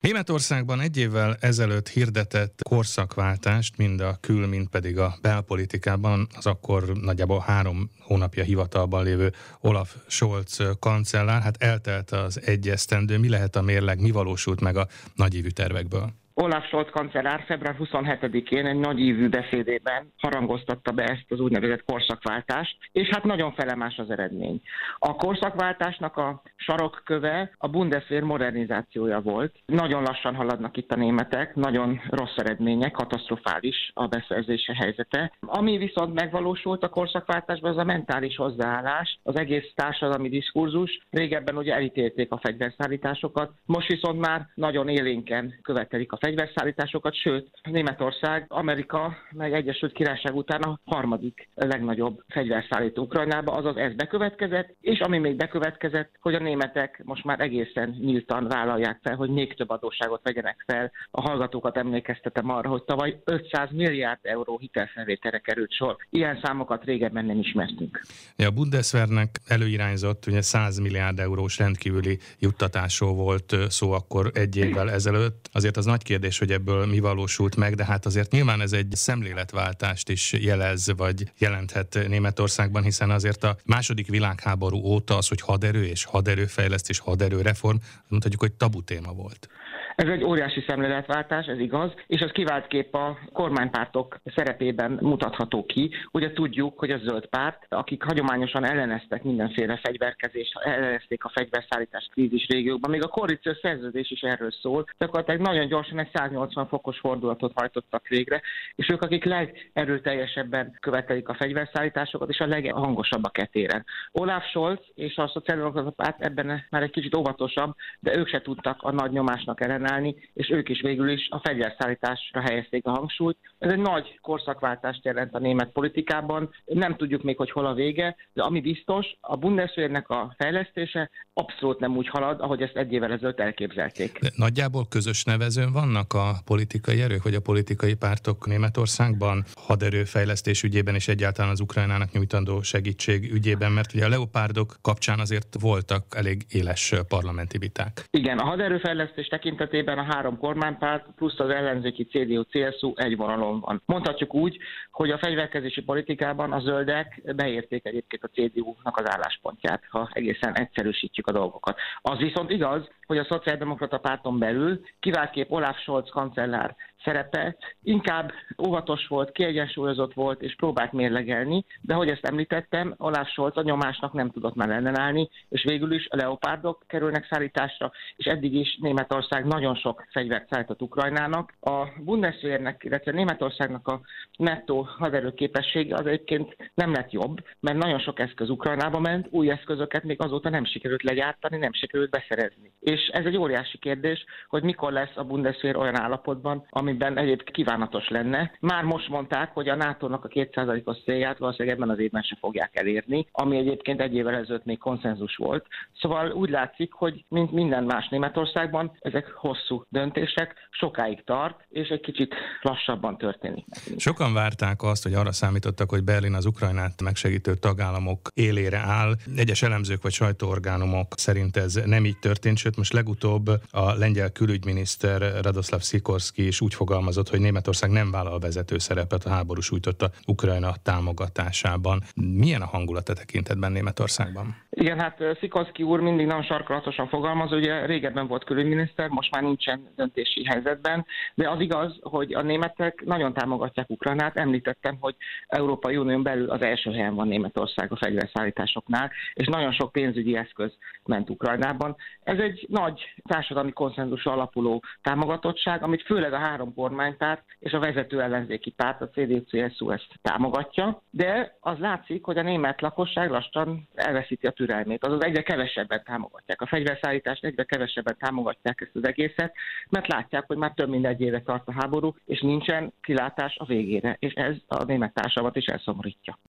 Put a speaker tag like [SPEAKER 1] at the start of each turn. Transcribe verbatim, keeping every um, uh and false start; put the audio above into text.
[SPEAKER 1] Németországban egy évvel ezelőtt hirdetett korszakváltást mind a kül, mind pedig a belpolitikában az akkor nagyjából három hónapja hivatalban lévő Olaf Scholz kancellár. Hát eltelt az egy esztendő. Mi lehet a mérleg, mi valósult meg a nagyívű tervekből?
[SPEAKER 2] Olaf Scholz kancellár február huszonhetedikén egy nagyívű beszédében harangoztatta be ezt az úgynevezett korszakváltást, és hát nagyon felemás az eredmény. A korszakváltásnak a sarokköve a Bundeswehr modernizációja volt. Nagyon lassan haladnak itt a németek, nagyon rossz eredmények, katasztrofális a beszerzése helyzete. Ami viszont megvalósult a korszakváltásban, az a mentális hozzáállás, az egész társadalmi diskurzus. Régebben ugye elítélték a fegyverszállításokat, most viszont már nagyon élénken követelik a fegyverszállításokat, sőt, Németország, Amerika, meg Egyesült Királyság után a harmadik legnagyobb fegyverszállító Ukrajnába, azaz ez bekövetkezett, és ami még bekövetkezett, hogy a németek most már egészen nyíltan vállalják fel, hogy még több adósságot vegyenek fel. A hallgatókat emlékeztetem arra, hogy tavaly ötszáz milliárd euró hitelfelvételre került sor. Ilyen számokat régebben nem ismertünk.
[SPEAKER 1] A Bundeswehrnek előirányzott ugye száz milliárd eurós rendkívüli juttatásról volt szó akkor egy évvel ezelőtt. Azért az nagy kérdés, hogy ebből mi valósult meg, de hát azért nyilván ez egy szemléletváltást is jelez, vagy jelenthet Németországban, hiszen azért a második világháború óta az, hogy haderő és haderőfejlesztés, haderőreform, mondhatjuk, hogy tabu téma volt.
[SPEAKER 2] Ez egy óriási szemléletváltás, ez igaz, és az kiváltképp a kormánypártok szerepében mutatható ki. Ugye tudjuk, hogy a zöld párt, akik hagyományosan elleneztek mindenféle fegyverkezést, ellenezték a fegyverszállítás krízis régiókban, még a koalíciós szerződés is erről szól, gyakorlatilag nagyon gyorsan egy száznyolcvan fokos fordulatot hajtottak végre, és ők, akik legerőteljesebben követelik a fegyverszállításokat, és a leghangosabbak etéren. Olaf Scholz és a Szociáldemokrata Párt ebben már egy kicsit óvatosabb, de ők se tudtak a nagy nyomásnak ellenállni, és ők is végül is a fegyverszállításra helyezték a hangsúlyt. Ez egy nagy korszakváltást jelent a német politikában. Nem tudjuk még, hogy hol a vége, de ami biztos, a Bundeswehrnek a fejlesztése abszolút nem úgy halad, ahogy ezt egy évvel ezelőtt elképzelték.
[SPEAKER 1] De nagyjából közös nevezőn vannak a politikai erők, vagy a politikai pártok Németországban, haderőfejlesztés ügyében és egyáltalán az Ukrajnának nyújtandó segítség ügyében, mert ugye a leopárdok kapcsán azért voltak elég éles parlamenti viták.
[SPEAKER 2] Igen, a haderőfejlesztés tekintetében a három kormánypárt plusz az ellenzéki cé dé u cé es u egy vonalon van. Mondhatjuk úgy, hogy a fegyverkezési politikában a zöldek beérték egyébként a cé dé u-nak az álláspontját, ha egészen egyszerűsítjük a dolgokat. Az viszont igaz, hogy a Szociáldemokrata Párton belül kiváltképp Olaf Scholz kancellár szerepe inkább óvatos volt, kiegyensúlyozott volt és próbált mérlegelni, de hogy ezt említettem, Olaf Scholz a nyomásnak nem tudott már ellenállni, és végül is a leopárdok kerülnek szállításra, és eddig is Németország nagyon sok fegyvert szállított Ukrajnának. A Bundeswehrnek, illetve Németországnak a nettó haderőképessége az egyébként nem lett jobb, mert nagyon sok eszköz Ukrajnába ment, új eszközöket még azóta nem sikerült legyártani, nem sikerült beszerezni. És ez egy óriási kérdés, hogy mikor lesz a Bundeswehr olyan állapotban, amiben egyébként kívánatos lenne. Már most mondták, hogy a nátónak a két százalékos célját valószínűleg ebben az évben se fogják elérni, ami egyébként egy évvel ezelőtt még konszenzus volt. Szóval úgy látszik, hogy mint minden más Németországban, ezek hosszú döntések, sokáig tart, és egy kicsit lassabban történik.
[SPEAKER 1] Sokan várták azt, hogy arra számítottak, hogy Berlin az Ukrajnát megsegítő tagállamok élére áll. Egyes elemzők vagy sajtóorgánumok szerint ez nem így történt, sőt most legutóbb a lengyel külügyminiszter Radoslav Sikorski is úgy fogalmazott, hogy Németország nem vállal vezető szerepet a háború sújtotta Ukrajna támogatásában. Milyen a hangulat e tekintetben Németországban?
[SPEAKER 2] Igen, hát Sikorski úr mindig nagyon sarkalatosan fogalmaz, ugye régebben volt külügyminiszter, most már nincsen döntési helyzetben, de az igaz, hogy a németek nagyon támogatják Ukrajnát. Említettem, hogy Európai Unión belül az első helyen van Németország a fegyverszállításoknál, és nagyon sok pénzügyi eszköz ment Ukrajnában. Ez egy nagy társadalmi konszenzusra alapuló támogatottság, amit főleg a három kormánypárt és a vezető ellenzéki párt, a cé dé u cé es u ezt támogatja, de az látszik, hogy a német lakosság lassan elveszíti a türelmét, azaz egyre kevesebben támogatják a fegyverszállítást, egyre kevesebben támogatják ezt az egészet, mert látják, hogy már több mint egy éve tart a háború, és nincsen kilátás a végére, és ez a német társadalmat is elszomorítja.